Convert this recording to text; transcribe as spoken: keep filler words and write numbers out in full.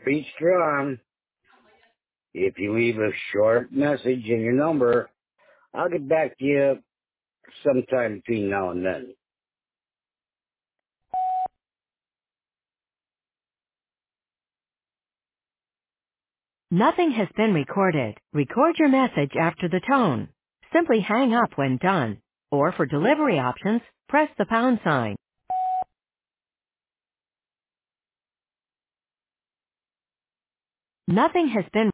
Be strong. If you leave a short message and your number, I'll get back to you sometime between now and then. Nothing has been recorded. Record your message after the tone. Simply hang up when done. Or for delivery options, press the pound sign. Nothing has been